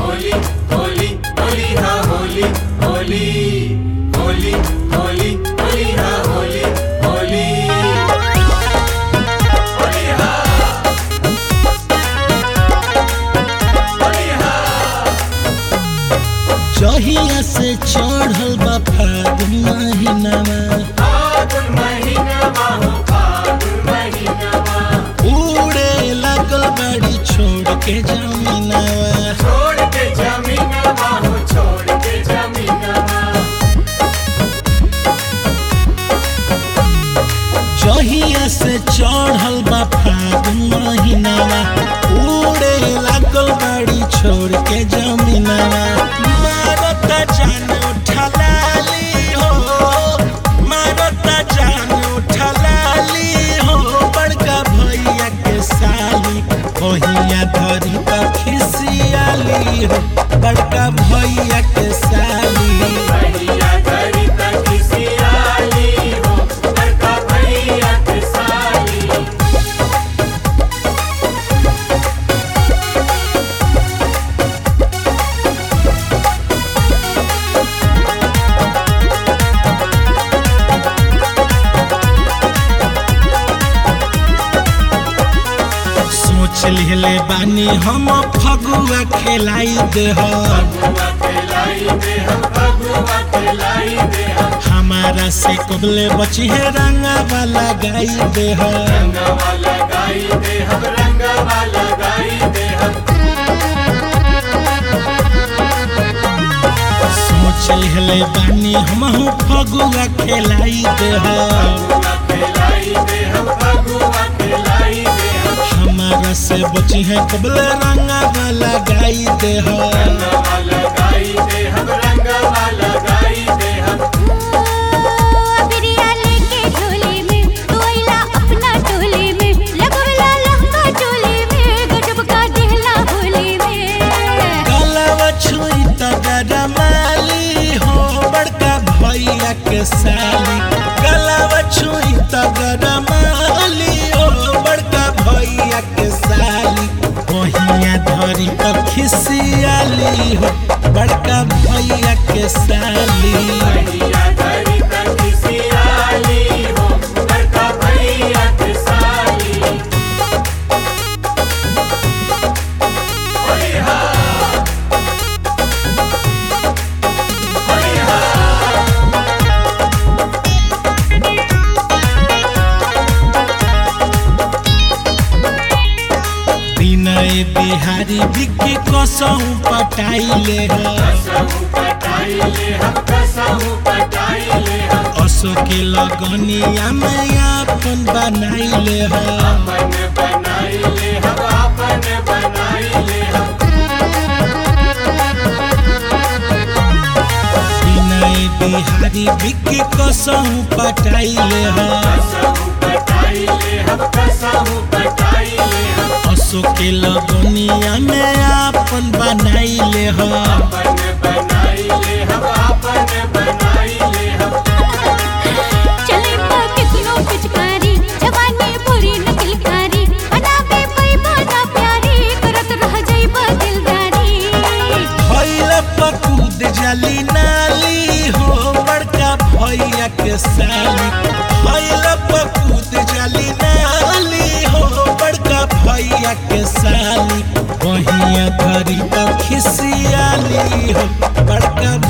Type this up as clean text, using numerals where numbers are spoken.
होली होली होली हाँ होली होली होली होली होली हाँ होली होली होली हाँ होली हाँ। जहिया से चढ़ल बा फागुन महीनामा उड़े लागल बाड़ी छोड़ के जमीनवा छोड़ के जमीनवा हो छोड़ के जमीनवा। जहिया से चढ़ल बा फागुन महीनामा उड़े लागल बाड़ी छोड़ के जमीनवा मारता जान उठा लाली हो मारता जान उठा लाली हो बड़का भैया के साली ओहिया धरी पर खिसियाली हो बड़का भैया के साली भैया धरी तक खिसियाली हो बड़का भैया के साली। सोच लिहले बानी हम फगुआ खेलाई दे फगुआ खिलाई दे हम फगुआ खिलाई दे हम। हमारा से कबले बची है रंगवा लगाई दे रंगवा लगाई दे हम रंगवा लगाई दे हम। सोच लिहले बानी हम फगुआ खेलाई दे फगुआ खिलाई दे हम फगुआ खिलाई दे हम। हमारा से बची है कबले रंगवा लगाई दे रंगवा लगाई दे हम रंगवा लगाई दे हम। बिरिया लेके झोली में तू आइला अपना टोली में लगवला लहंगा चोली में गजब का दिहला होली में। गलवा छुई त गरमाली हो बड़का भैया के साली गलवा छुई त गरमाली हो बड़का भैया के साली ओहिया धरी पर खिसियाली हो बड़का भैया के साली भैया धरी तक खिसियाली हो बड़का भैया के साली। होली हाँ होली हाँ। विनय बिहारी बिक्की कसहु पटाइले ह कसहु पटाई ले हम कसहु पटाई ले हम। असो के लगनिया में अपन बनाइले ह अपन बनाई ले हम अपन बनाई ले हम। विनय बिहारी बिक्की कसहु पटाइले ह कसहु पटाई ले हम कसहु पटाई ले हम। असो के लगनिया में अपन बनाइले ह अपन बनाई ले हम अपन बनाई ले हम। चले पा कितनो पिचकारी जवानी बुरी न किलकारी बनावे पैबा ना प्यारी करत रह जाइबा दिलदारी। भैल पकूद जली नाली हो बड़का भैया के साली भैल पकूद जली नाली हो बड़का भैया के साली वहिया धरी पर खिसियाली हो बड़का